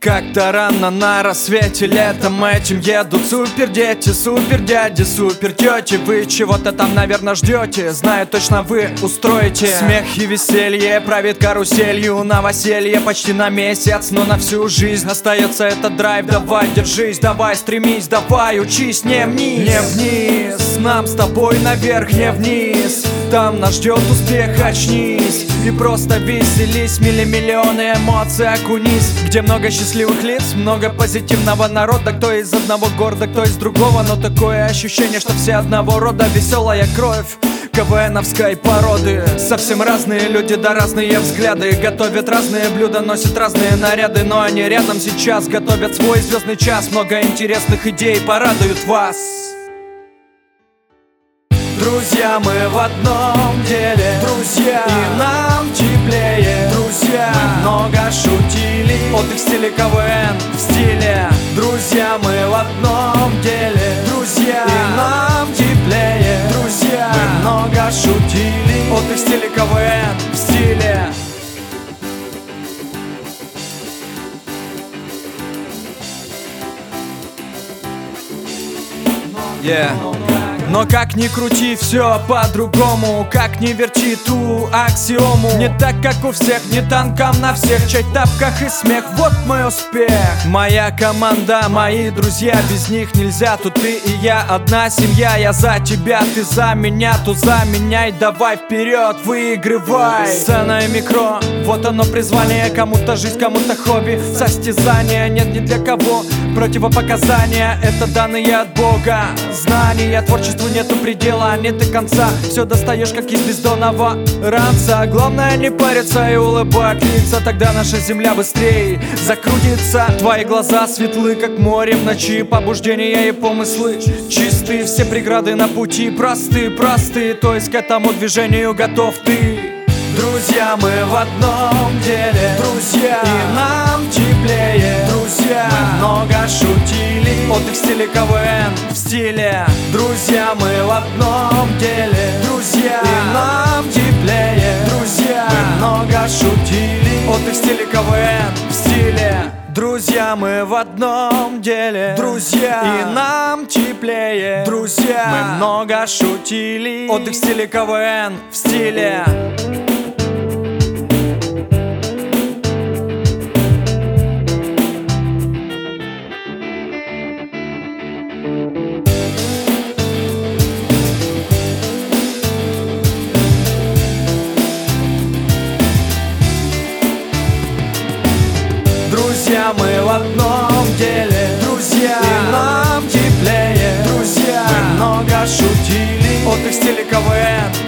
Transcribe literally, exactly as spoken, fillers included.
Как-то рано на рассвете летом этим едут супер дети, супер дяди, супер тети. Вы чего-то там, наверное, ждете, знаю точно, вы устроите смех и веселье, правит каруселью. Новоселье почти на месяц, но на всю жизнь остается этот драйв. Давай, держись, давай, стремись, давай, учись, не вниз, не вниз. Нам с тобой наверх, не вниз. Там нас ждет успех, очнись и просто веселись. Миллионы эмоций окунись, где много счастливых лиц, много позитивного народа. Кто из одного города, кто из другого, но такое ощущение, что все одного рода. Веселая кровь КВНовской породы. Совсем разные люди, да разные взгляды. Готовят разные блюда, носят разные наряды, но они рядом сейчас готовят свой звездный час. Много интересных идей порадуют вас. Друзья, мы в одном деле, друзья, и нам теплее, друзья. Мы много шутили, отдых в стиле КВН, в стиле. Друзья, мы в одном деле, друзья, и нам теплее, друзья. Мы много шутили, отдых в стиле КВН, в стиле. Yeah. Но как ни крути, все по-другому. Как ни верти ту аксиому. Не так, как у всех, не танкам на всех. Чай, тапках и смех, вот мой успех. Моя команда, мои друзья, без них нельзя. Тут ты и я, одна семья. Я за тебя, ты за меня, тут заменяй. Давай вперед, выигрывай. Сцена и микро, вот оно призвание. Кому-то жизнь, кому-то хобби. Состязания нет ни для кого противопоказания. Это данные от Бога. Знания, творчество нету предела, нет и конца. Все достаешь, как из бездонного ранца. Главное не париться и улыбать лица. Тогда наша земля быстрее закрутится. Твои глаза светлы, как море в ночи. Побуждения и помыслы чисты. Все преграды на пути просты, просты. То есть к этому движению готов ты. Друзья, мы в одном деле, друзья, и нам теплее, друзья. Мы много шутили, отдых в стиле КВН, в стиле. Друзья, мы в одном деле, друзья, и нам теплее, друзья. Мы много шутили, отдых в стиле КВН, в стиле. Друзья, мы в одном деле, друзья, и нам теплее, друзья. Мы много шутили, отдых в стиле КВН, в стиле. Друзья, мы в одном деле, друзья, и нам теплее, друзья. Мы много шутили, отдых в стиле КВН.